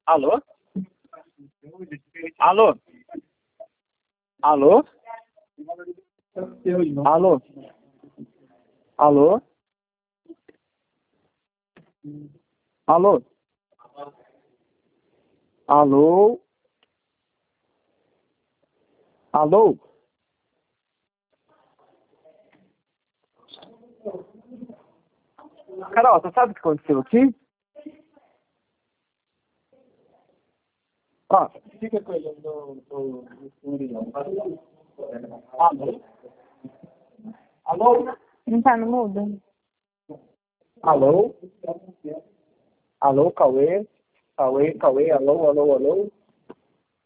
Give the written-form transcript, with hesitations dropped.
Alô? Alô? Alô? Alô? Alô? Alô? Alô? Alô? Carol, você sabe o que aconteceu aqui? Ó, fica com ele no Alô? Alô? Não tá no mudo? Alô? Alô, Cauê? Cauê, alô, alô, alô?